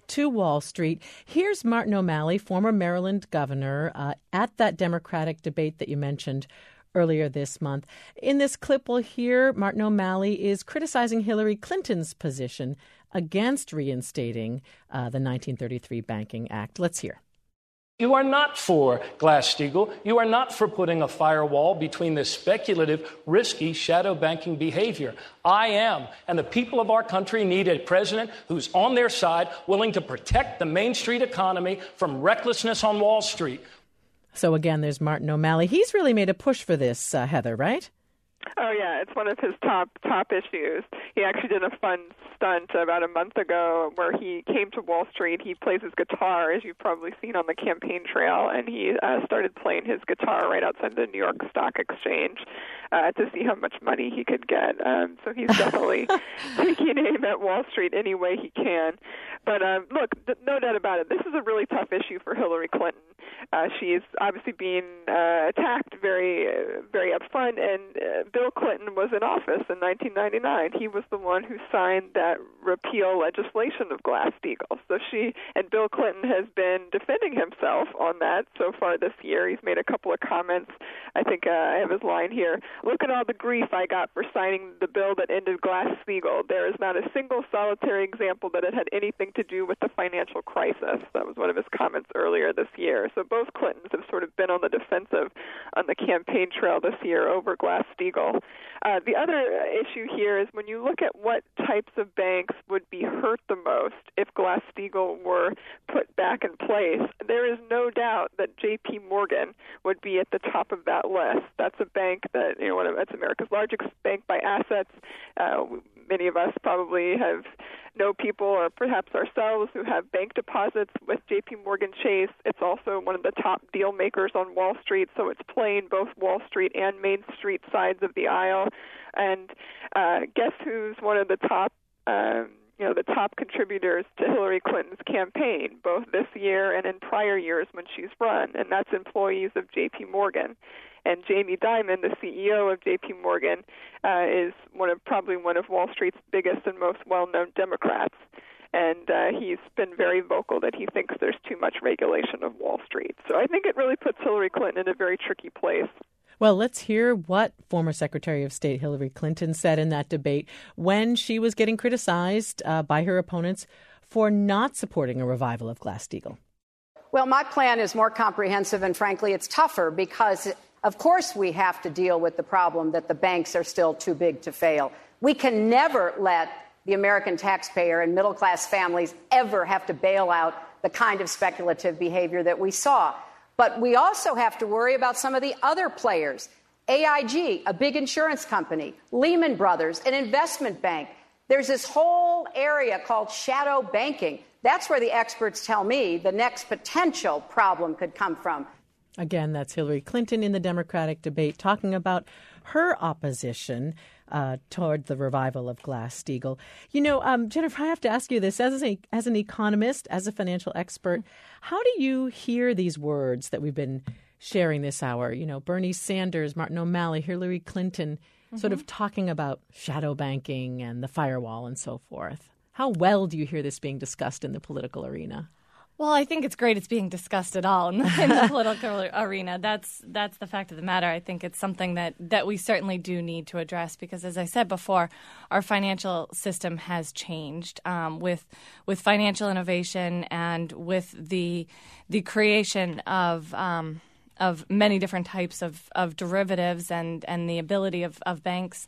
to Wall Street. Here's Martin O'Malley, former Maryland governor, uh, at that Democratic debate that you mentioned earlier this month. In this clip, we'll hear Martin O'Malley is criticizing Hillary Clinton's position against reinstating uh, the nineteen thirty-three Banking Act. Let's hear. You are not for Glass-Steagall. You are not for putting a firewall between this speculative, risky shadow banking behavior. I am. And the people of our country need a president who's on their side, willing to protect the Main Street economy from recklessness on Wall Street. So again, there's Martin O'Malley. He's really made a push for this, uh, Heather, right? Oh, yeah, it's one of his top top issues. He actually did a fun stunt about a month ago where he came to Wall Street. He plays his guitar, as you've probably seen on the campaign trail, and he uh, started playing his guitar right outside the New York Stock Exchange uh, to see how much money he could get. Um, so he's definitely taking aim at Wall Street any way he can. But um, look, th- no doubt about it, this is a really tough issue for Hillary Clinton. Uh, she's obviously being uh, attacked very, uh, very upfront, and uh, Bill Clinton was in office in nineteen ninety-nine. He was the one who signed that repeal legislation of Glass-Steagall. So she and Bill Clinton has been defending himself on that so far this year. He's made a couple of comments. I think uh, I have his line here. Look at all the grief I got for signing the bill that ended Glass-Steagall. There is not a single solitary example that it had anything to do with the financial crisis. That was one of his comments earlier this year. So both Clintons have sort of been on the defensive on the campaign trail this year over Glass-Steagall. Uh, the other issue here is when you look at what types of banks would be hurt the most if Glass-Steagall were put back in place, there is no doubt that J P Morgan would be at the top of that list. That's a bank that, you know, one of, that's America's largest bank by assets. Uh, many of us probably have know people, or perhaps ourselves, who have bank deposits with J P Morgan Chase. It's also one of the top deal makers on Wall Street, so it's playing both Wall Street and Main Street sides of the aisle. And uh, guess who's one of the top, um, you know, the top contributors to Hillary Clinton's campaign, both this year and in prior years when she's run, and that's employees of J P Morgan. And Jamie Dimon, the C E O of J P Morgan, uh, is one of probably one of Wall Street's biggest and most well-known Democrats. And uh, he's been very vocal that he thinks there's too much regulation of Wall Street. So I think it really puts Hillary Clinton in a very tricky place. Well, let's hear what former Secretary of State Hillary Clinton said in that debate when she was getting criticized uh, by her opponents for not supporting a revival of Glass-Steagall. Well, my plan is more comprehensive, and frankly, it's tougher because, of course, we have to deal with the problem that the banks are still too big to fail. We can never let the American taxpayer and middle-class families ever have to bail out the kind of speculative behavior that we saw. But we also have to worry about some of the other players. A I G, a big insurance company, Lehman Brothers, an investment bank. There's this whole area called shadow banking. That's where the experts tell me the next potential problem could come from. Again, that's Hillary Clinton in the Democratic debate talking about her opposition uh, toward the revival of Glass-Steagall. You know, um, Jennifer, I have to ask you this. As, a, as an economist, as a financial expert, how do you hear these words that we've been sharing this hour? You know, Bernie Sanders, Martin O'Malley, Hillary Clinton, mm-hmm. sort of talking about shadow banking and the firewall and so forth. How well do you hear this being discussed in the political arena? Well, I think it's great it's being discussed at all in the, in the political arena. That's that's the fact of the matter. I think it's something that, that we certainly do need to address because, as I said before, our financial system has changed um, with with financial innovation and with the the creation of um, of many different types of, of derivatives and, and the ability of, of banks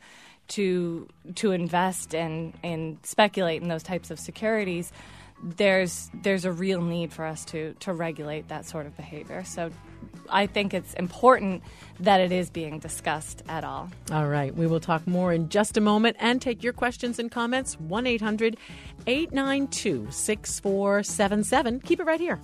to to invest and, and speculate in those types of securities. There's there's a real need for us to to regulate that sort of behavior. So I think it's important that it is being discussed at all. All right. We will talk more in just a moment and take your questions and comments. one eight hundred eight nine two six four seven seven. Keep it right here.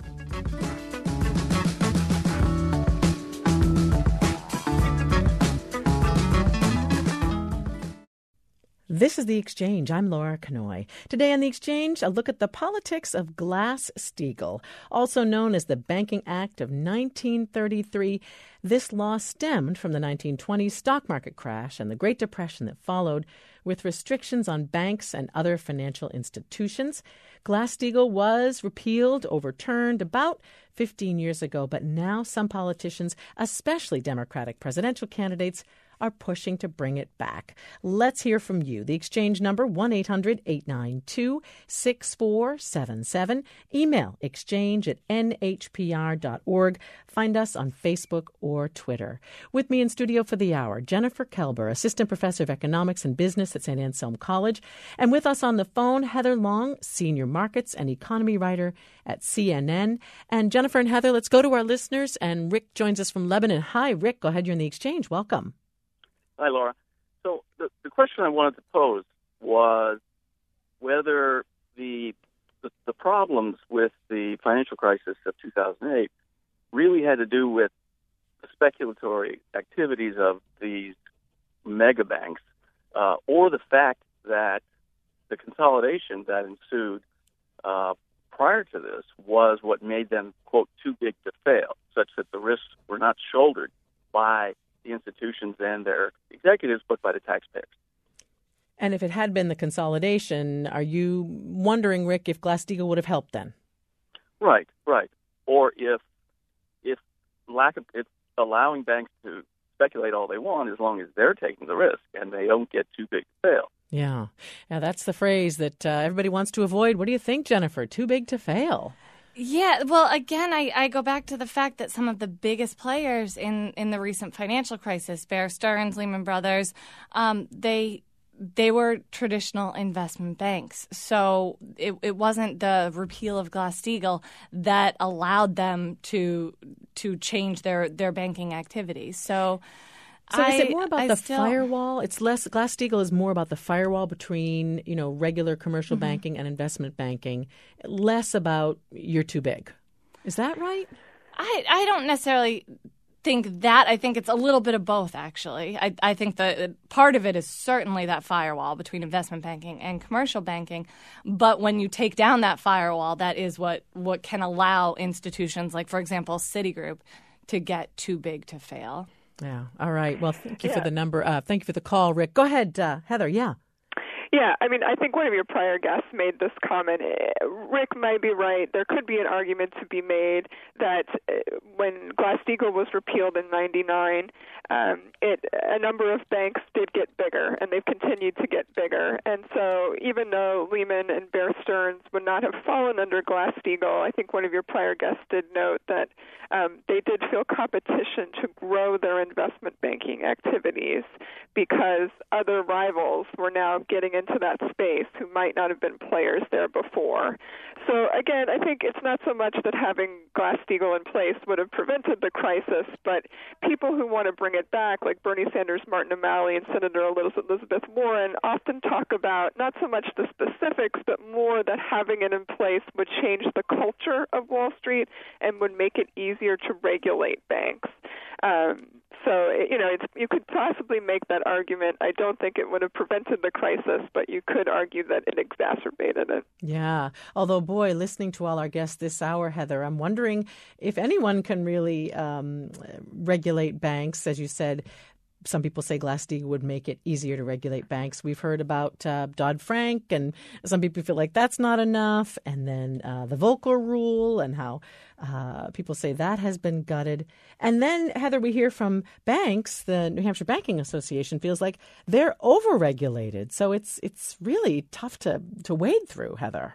This is The Exchange. I'm Laura Kanoy. Today on The Exchange, a look at the politics of Glass-Steagall, also known as the Banking Act of nineteen thirty-three. This law stemmed from the nineteen twenties stock market crash and the Great Depression that followed, with restrictions on banks and other financial institutions. Glass-Steagall was repealed, overturned about fifteen years ago, but now some politicians, especially Democratic presidential candidates, are pushing to bring it back. Let's hear from you. The exchange number, one eight hundred eight nine two six four seven seven. Email exchange at n h p r dot org. Find us on Facebook or Twitter. With me in studio for the hour, Jennifer Kelber, Assistant Professor of Economics and Business at Saint Anselm College. And with us on the phone, Heather Long, Senior Markets and Economy Writer at C N N. And Jennifer and Heather, let's go to our listeners. And Rick joins us from Lebanon. Hi, Rick. Go ahead. You're in the exchange. Welcome. Hi, Laura. So the, the question I wanted to pose was whether the, the the problems with the financial crisis of two thousand eight really had to do with the speculatory activities of these mega banks, uh, or the fact that the consolidation that ensued uh, prior to this was what made them, quote, too big to fail, such that the risks were not shouldered by the institutions and their executives, but by the taxpayers. And if it had been the consolidation, are you wondering, Rick, if Glass-Steagall would have helped then? Right, right. Or if if lack of if allowing banks to speculate all they want, as long as they're taking the risk and they don't get too big to fail. Yeah, yeah, that's the phrase that uh, everybody wants to avoid. What do you think, Jennifer? Too big to fail? Yeah, well, again, I, I go back to the fact that some of the biggest players in, in the recent financial crisis, Bear Stearns, Lehman Brothers, um, they they were traditional investment banks. So it, it wasn't the repeal of Glass-Steagall that allowed them to to change their, their banking activities. So. So I, is it more about I the still, firewall? It's less, Glass-Steagall is more about the firewall between, you know, regular commercial mm-hmm. banking and investment banking, less about you're too big. Is that right? I, I don't necessarily think that. I think it's a little bit of both, actually. I, I think the part of it is certainly that firewall between investment banking and commercial banking. But when you take down that firewall, that is what, what can allow institutions like, for example, Citigroup to get too big to fail. Yeah. All right. Well, thank you yeah. for the number. Uh, thank you for the call, Rick. Go ahead, uh, Heather. Yeah. Yeah, I mean, I think one of your prior guests made this comment. Rick might be right. There could be an argument to be made that when Glass-Steagall was repealed in ninety-nine, um, it a number of banks did get bigger, and they've continued to get bigger. And so even though Lehman and Bear Stearns would not have fallen under Glass-Steagall, I think one of your prior guests did note that um, they did feel competition to grow their investment banking activities because other rivals were now getting into that space who might not have been players there before. So again, I think it's not so much that having Glass-Steagall in place would have prevented the crisis, but people who want to bring it back, like Bernie Sanders, Martin O'Malley, and Senator Elizabeth Warren, often talk about not so much the specifics, but more that having it in place would change the culture of Wall Street and would make it easier to regulate banks. Um, so, you know, it's, you could possibly make that argument. I don't think it would have prevented the crisis, but you could argue that it exacerbated it. Yeah. Although, boy, listening to all our guests this hour, Heather, I'm wondering if anyone can really um, regulate banks. As you said, some people say Glass-Steagall would make it easier to regulate banks. We've heard about uh, Dodd-Frank, and some people feel like that's not enough. And then uh, the Volcker rule and how uh, people say that has been gutted. And then, Heather, we hear from banks. The New Hampshire Banking Association feels like they're overregulated. So it's it's really tough to, to wade through, Heather.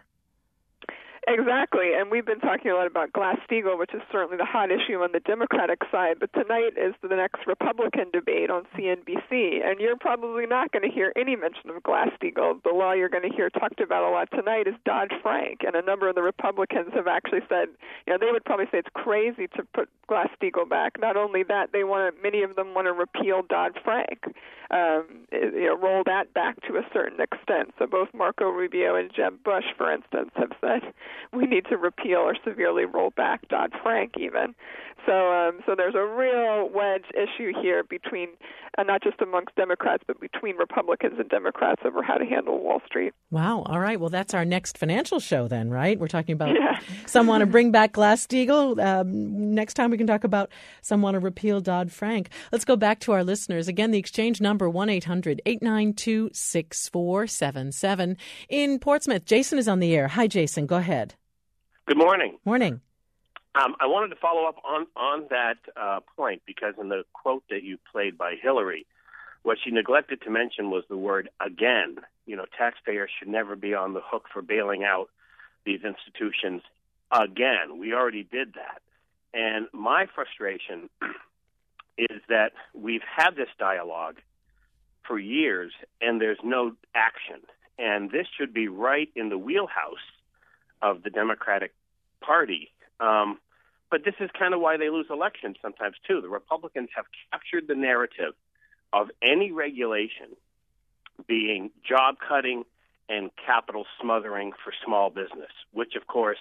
Exactly, and we've been talking a lot about Glass-Steagall, which is certainly the hot issue on the Democratic side, but tonight is the next Republican debate on C N B C, and you're probably not going to hear any mention of Glass-Steagall. The law you're going to hear talked about a lot tonight is Dodd-Frank, and a number of the Republicans have actually said, you know, they would probably say it's crazy to put Glass-Steagall back. Not only that, they want to, many of them want to repeal Dodd-Frank, um, you know, roll that back to a certain extent. So both Marco Rubio and Jeb Bush, for instance, have said we need to repeal or severely roll back Dodd-Frank even. So, um, so there's a real wedge issue here between, uh, not just amongst Democrats, but between Republicans and Democrats over how to handle Wall Street. Wow. All right. Well, that's our next financial show then, right? We're talking about yeah. some want to bring back Glass-Steagall. Um, next time we can talk about some want to repeal Dodd-Frank. Let's go back to our listeners. Again, the exchange number one eight hundred eight nine two six four seven seven. In Portsmouth, Jason is on the air. Hi, Jason. Go ahead. Good morning. Morning. Um, I wanted to follow up on, on that uh, point because in the quote that you played by Hillary, what she neglected to mention was the word again. You know, taxpayers should never be on the hook for bailing out these institutions again. We already did that. And my frustration is that we've had this dialogue for years and there's no action. And this should be right in the wheelhouse of the Democratic Party. Um, but this is kind of why they lose elections sometimes, too. The Republicans have captured the narrative of any regulation being job cutting and capital smothering for small business, which, of course,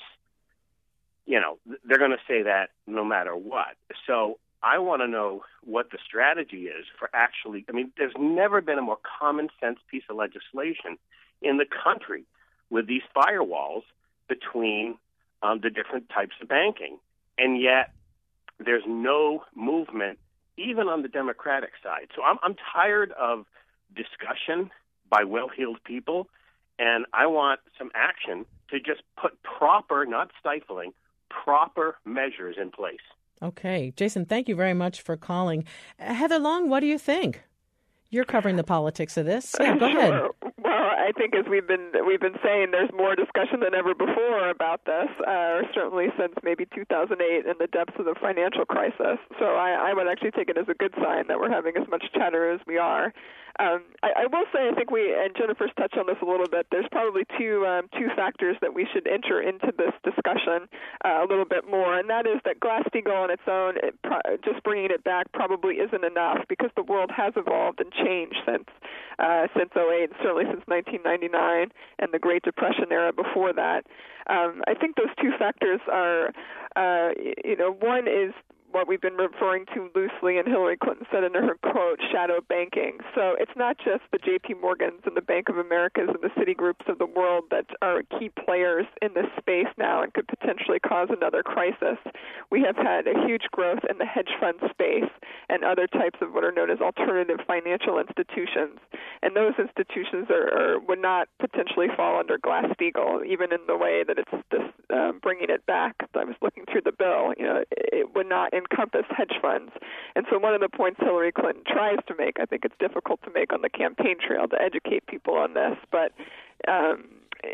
you know, they're going to say that no matter what. So I want to know what the strategy is for actually, I mean, there's never been a more common sense piece of legislation in the country with these firewalls between um, the different types of banking. And yet there's no movement even on the Democratic side. So I'm, I'm tired of discussion by well-heeled people, and I want some action to just put proper, not stifling, proper measures in place. Okay. Jason, thank you very much for calling. Uh, Heather Long, what do you think? You're covering the politics of this. Yeah, go sure. ahead. Well, I think as we've been we've been saying, there's more discussion than ever before about this, uh, or certainly since maybe two thousand eight in the depths of the financial crisis. So I, I would actually take it as a good sign that we're having as much chatter as we are. Um, I, I will say, I think we, and Jennifer's touched on this a little bit, there's probably two um, two factors that we should enter into this discussion uh, a little bit more, and that is that Glass-Steagall on its own, it pro- just bringing it back probably isn't enough because the world has evolved and changed since uh, since oh eight, certainly since nineteen ninety-nine and the Great Depression era before that. Um, I think those two factors are, uh, you know, one is what we've been referring to loosely, and Hillary Clinton said in her quote, shadow banking. So it's not just the J P Morgans and the Bank of Americas and the Citigroups of the world that are key players in this space now and could potentially cause another crisis. We have had a huge growth in the hedge fund space and other types of what are known as alternative financial institutions. And those institutions are, are would not potentially fall under Glass-Steagall, even in the way that it's this, um, bringing it back. I was looking through the bill. You know, it, it would not encompass hedge funds. And so one of the points Hillary Clinton tries to make, I think it's difficult to make on the campaign trail to educate people on this, but um,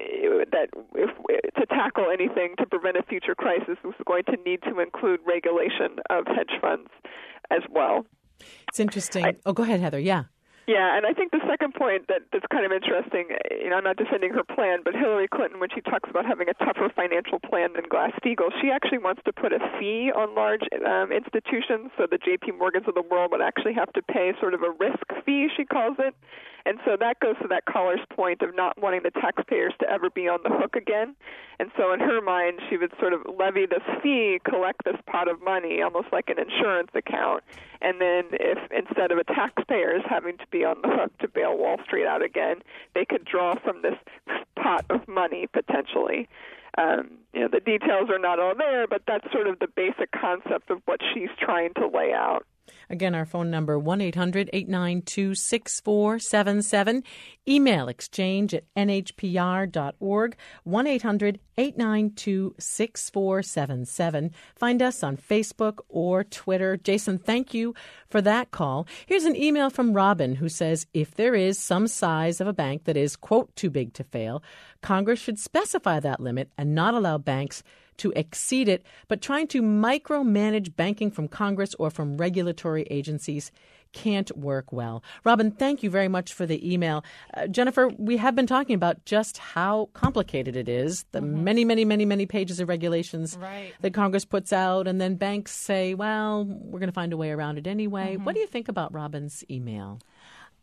that if to tackle anything to prevent a future crisis is going to need to include regulation of hedge funds as well. It's interesting. I, oh, go ahead, Heather. Yeah. Yeah, and I think the second point that, that's kind of interesting, you know, I'm not defending her plan, but Hillary Clinton, when she talks about having a tougher financial plan than Glass-Steagall, she actually wants to put a fee on large um, institutions, so the J P Morgans of the world would actually have to pay sort of a risk fee, she calls it. And so that goes to that caller's point of not wanting the taxpayers to ever be on the hook again. And so in her mind, she would sort of levy this fee, collect this pot of money, almost like an insurance account. And then if instead of a taxpayers having to be on the hook to bail Wall Street out again, they could draw from this pot of money potentially. Um, you know, the details are not all there, but that's sort of the basic concept of what she's trying to lay out. Again, our phone number, one eight hundred eight nine two six four seven seven. Email exchange at n h p r dot org, one eight hundred eight nine two six four seven seven. Find us on Facebook or Twitter. Jason, thank you for that call. Here's an email from Robin who says, if there is some size of a bank that is, quote, too big to fail, Congress should specify that limit and not allow banks to exceed it, but trying to micromanage banking from Congress or from regulatory agencies can't work well. Robin, thank you very much for the email. Uh, Jennifer, we have been talking about just how complicated it is, the mm-hmm. many, many, many, many pages of regulations right. that Congress puts out, and then banks say, well, we're going to find a way around it anyway. Mm-hmm. What do you think about Robin's email?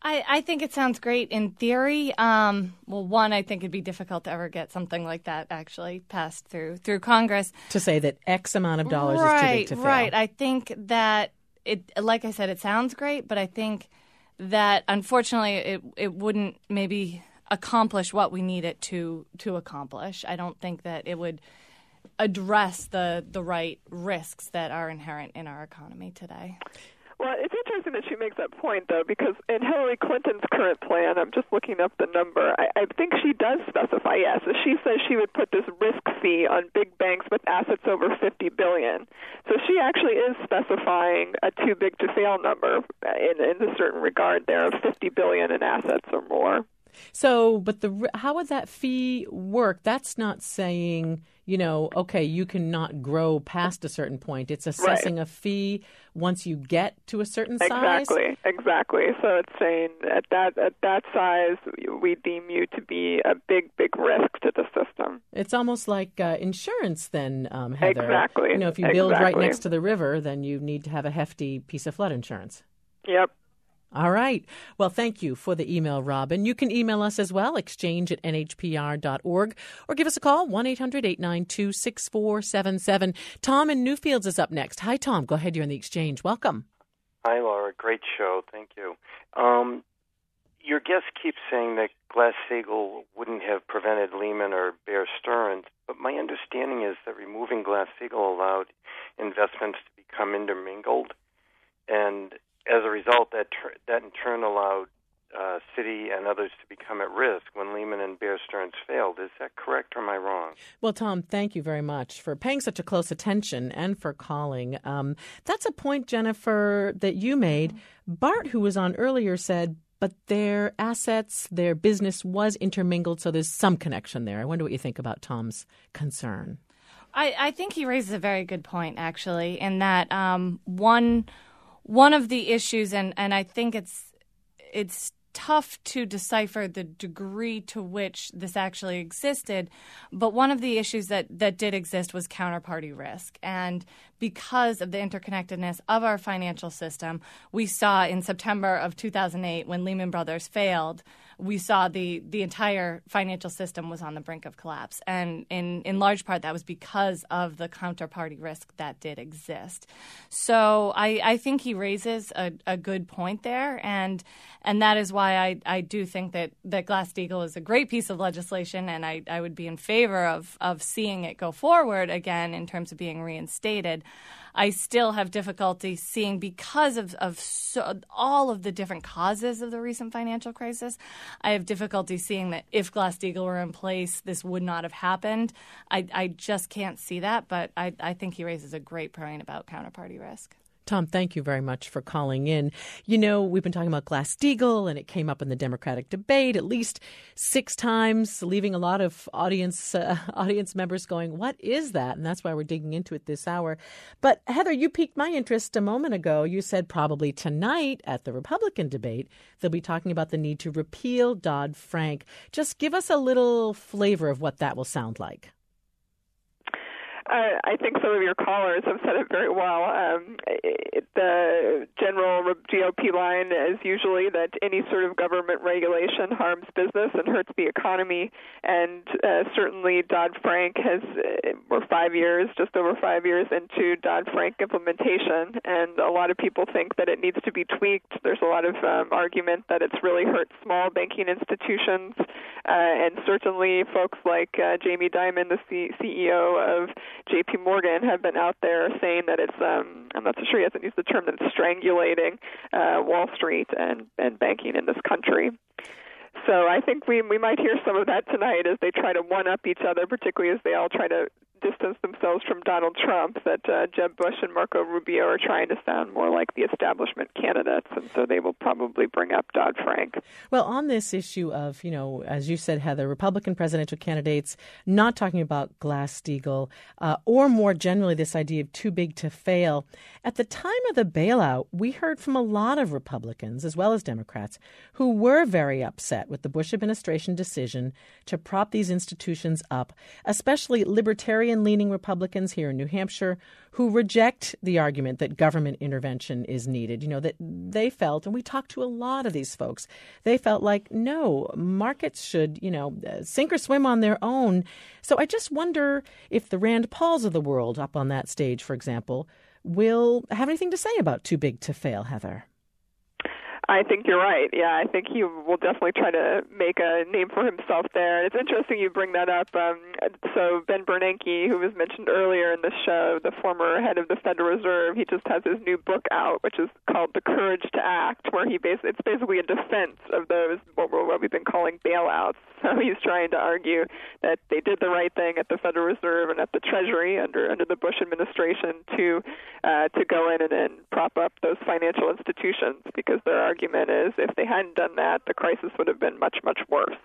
I, I think it sounds great in theory. Um, well, one, I think it'd be difficult to ever get something like that actually passed through through Congress. To say that X amount of dollars right, is too big to fail. Right. I think that it, like I said, it sounds great, but I think that unfortunately it it wouldn't maybe accomplish what we need it to to accomplish. I don't think that it would address the the right risks that are inherent in our economy today. Well, it's interesting that she makes that point, though, because in Hillary Clinton's current plan, I'm just looking up the number, I, I think she does specify, yes. So she says she would put this risk fee on big banks with assets over fifty billion dollars. So she actually is specifying a too big to fail number in, in a certain regard there of fifty billion dollars in assets or more. So, but the how would that fee work? That's not saying, you know, okay, you cannot grow past a certain point. It's assessing right. a fee once you get to a certain size. Exactly, exactly. So it's saying at that at that size, we deem you to be a big, big risk to the system. It's almost like uh, insurance, then, um, Heather. Exactly. You know, if you build right exactly. next to the river, then you need to have a hefty piece of flood insurance. Yep. All right. Well, thank you for the email, Robin. You can email us as well, exchange at n h p r dot org, or give us a call, one eight hundred eight nine two six four seven seven. Tom in Newfields is up next. Hi, Tom. Go ahead. You're on the Exchange. Welcome. Hi, Laura. Great show. Thank you. Um, your guest keeps saying that Glass-Steagall wouldn't have prevented Lehman or Bear Stearns, but my understanding is that removing Glass-Steagall allowed investments to become intermingled, and as a result, that ter- that in turn allowed uh, Citi and others to become at risk when Lehman and Bear Stearns failed. Is that correct, or am I wrong? Well, Tom, thank you very much for paying such a close attention and for calling. Um, that's a point, Jennifer, that you made. Bart, who was on earlier, said, but their assets, their business was intermingled, so there's some connection there. I wonder what you think about Tom's concern. I, I think he raises a very good point, actually, in that um, one... One of the issues, and, and I think it's it's tough to decipher the degree to which this actually existed, but one of the issues that, that did exist was counterparty risk. And because of the interconnectedness of our financial system, we saw in September of two thousand eight, when Lehman Brothers failed, we saw the, the entire financial system was on the brink of collapse. And in, in large part, that was because of the counterparty risk that did exist. So I, I think he raises a, a good point there. And and that is why I, I do think that, that Glass-Steagall is a great piece of legislation, and I, I would be in favor of, of seeing it go forward again in terms of being reinstated. I still have difficulty seeing, because of, of so, all of the different causes of the recent financial crisis, I have difficulty seeing that if Glass-Steagall were in place, this would not have happened. I, I just can't see that, but I, I think he raises a great point about counterparty risk. Tom, thank you very much for calling in. You know, we've been talking about Glass-Steagall, and it came up in the Democratic debate at least six times, leaving a lot of audience uh, audience members going, what is that? And that's why we're digging into it this hour. But, Heather, you piqued my interest a moment ago. You said probably tonight at the Republican debate, they'll be talking about the need to repeal Dodd-Frank. Just give us a little flavor of what that will sound like. Uh, I think some of your callers have said it very well. Um, it, the general G O P line is usually that any sort of government regulation harms business and hurts the economy. And uh, certainly Dodd-Frank has, uh, we're five years, just over five years into Dodd-Frank implementation. And a lot of people think that it needs to be tweaked. There's a lot of um, argument that it's really hurt small banking institutions. Uh, and certainly folks like uh, Jamie Dimon, the C- CEO of J P Morgan, have been out there saying that it's, um, I'm not so sure he hasn't used the term, that it's strangulating uh, Wall Street and, and banking in this country. So I think we we might hear some of that tonight as they try to one-up each other, particularly as they all try to distance themselves from Donald Trump, that uh, Jeb Bush and Marco Rubio are trying to sound more like the establishment candidates, and so they will probably bring up Dodd-Frank. Well, on this issue of, you know, as you said, Heather, Republican presidential candidates not talking about Glass-Steagall, uh, or more generally this idea of too big to fail, at the time of the bailout, we heard from a lot of Republicans, as well as Democrats, who were very upset with the Bush administration decision to prop these institutions up, especially libertarian libertarian-leaning Republicans here in New Hampshire who reject the argument that government intervention is needed. You know, that they felt, and we talked to a lot of these folks, they felt like, no, markets should, you know, sink or swim on their own. So I just wonder if the Rand Pauls of the world up on that stage, for example, will have anything to say about too big to fail, Heather. I think you're right. Yeah, I think he will definitely try to make a name for himself there. And it's interesting you bring that up. Um, so Ben Bernanke, who was mentioned earlier in the show, the former head of the Federal Reserve, he just has his new book out, which is called The Courage to Act, where he bas- it's basically a defense of those what, we're, what we've been calling bailouts. So he's trying to argue that they did the right thing at the Federal Reserve and at the Treasury under under the Bush administration to uh, to go in and, and prop up those financial institutions, because their argument is if they hadn't done that, the crisis would have been much, much worse.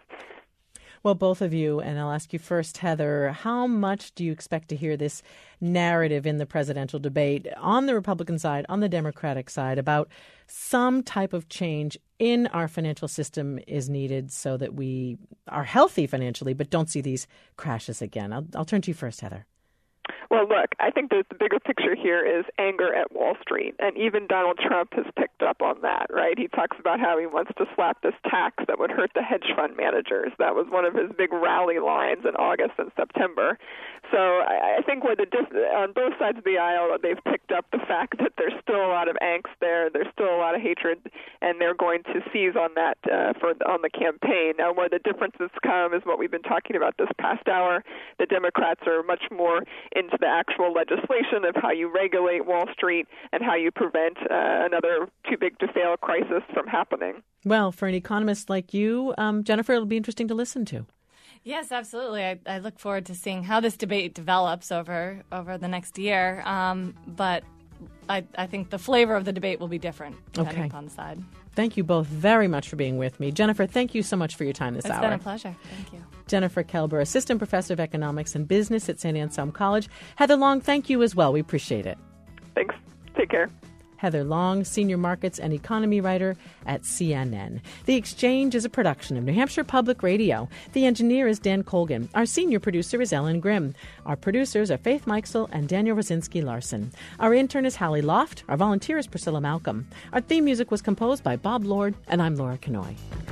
Well, both of you, and I'll ask you first, Heather, how much do you expect to hear this narrative in the presidential debate on the Republican side, on the Democratic side, about some type of change in our financial system is needed so that we are healthy financially but don't see these crashes again? I'll, I'll turn to you first, Heather. Well, look, I think that the bigger picture here is anger at Wall Street, and even Donald Trump has picked up on that, right? He talks about how he wants to slap this tax that would hurt the hedge fund managers. That was one of his big rally lines in August and September. So I, I think where the diff- on both sides of the aisle, they've picked up the fact that there's still a lot of angst there, there's still a lot of hatred, and they're going to seize on that uh, for on the campaign. Now, where the differences come is what we've been talking about this past hour. The Democrats are much more into the actual legislation of how you regulate Wall Street and how you prevent uh, another too big to fail crisis from happening. Well, for an economist like you, um, Jennifer, it'll be interesting to listen to. Yes, absolutely. I, I look forward to seeing how this debate develops over over the next year. Um, but I, I think the flavor of the debate will be different depending okay. upon the side. Thank you both very much for being with me. Jennifer, thank you so much for your time this it's hour. It's been a pleasure. Thank you. Jennifer Kelber, Assistant Professor of Economics and Business at Saint Anselm College. Heather Long, thank you as well. We appreciate it. Thanks. Take care. Heather Long, Senior Markets and Economy Writer at C N N. The Exchange is a production of New Hampshire Public Radio. The engineer is Dan Colgan. Our senior producer is Ellen Grimm. Our producers are Faith Meixel and Daniel Rosinski Larson. Our intern is Hallie Loft. Our volunteer is Priscilla Malcolm. Our theme music was composed by Bob Lord, and I'm Laura Kanoy.